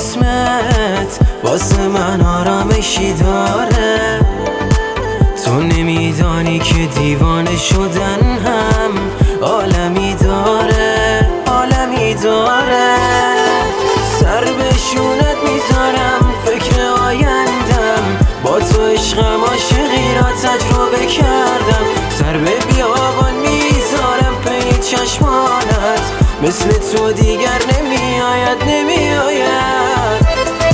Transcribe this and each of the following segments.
اسمت واسه من آرامشی داره. تو نمیدانی که دیوانه شدن هم عالمی داره، عالمی داره. سر به شونت میذارم فکر آیندم، با تو عشقم عاشقی را تجربه کردم. سر به بیابان میذارم پی چشمانت، مثل تو دیگر نمیآید، نمیآید.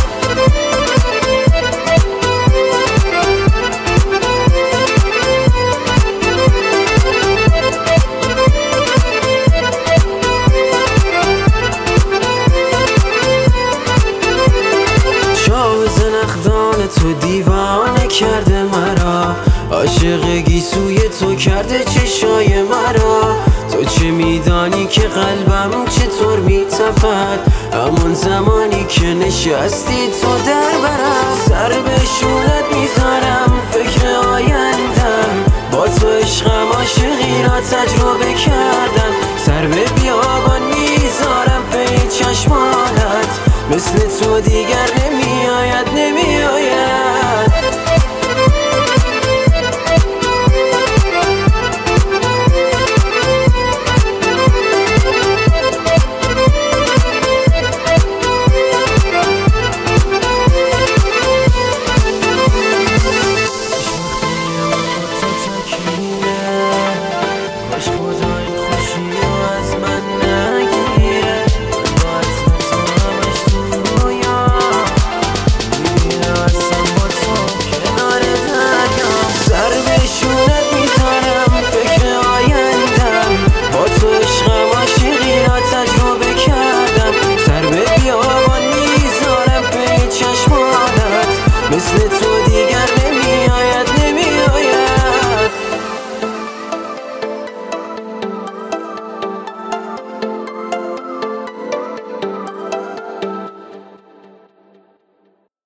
زنخدان تو دیوانه کرده مرا، عاشق گیسوی تو کرده چشای مرا. تو چه میدانی که قلبم چطور میتپد همون زمانی که نشستی تو در برم. سر به شونت میذارم فکر آیندم، با تو عشقم عاشقی را تجربه کردم. سر به بیابان میذارم پی چشمانت، مثل تو دیگر نمیآید، نمیآید.